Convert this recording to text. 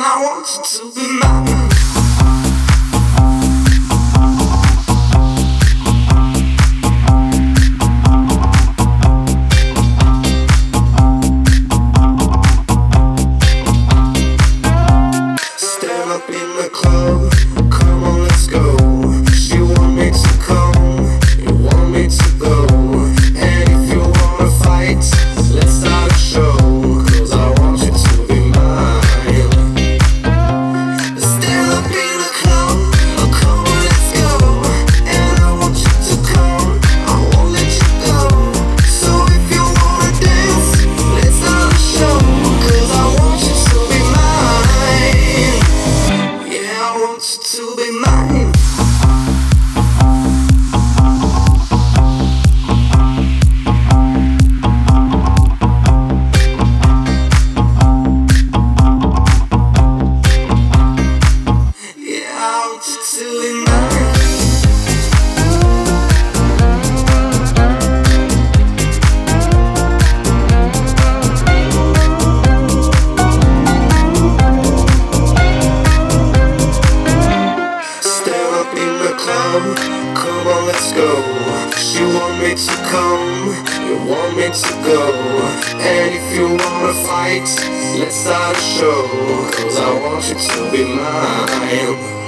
I want you to be mine. Stand up in the club, come on, let's go. She want me to come, you want me to go. And if you wanna fight, let's start a show. 'Cause I want you to be mine. Stand up in the club, come on, let's go. And I want you to come, I won't let you go. So if you wanna dance, let's start a show. 'Cause I want you to be mine. Yeah, I want you to be mine. Yeah, I want you to be mine. Stand up in the club, come on, let's go. She want me to come, you want me to go. And if you wanna fight, let's start a show. 'Cause I want you to be mine.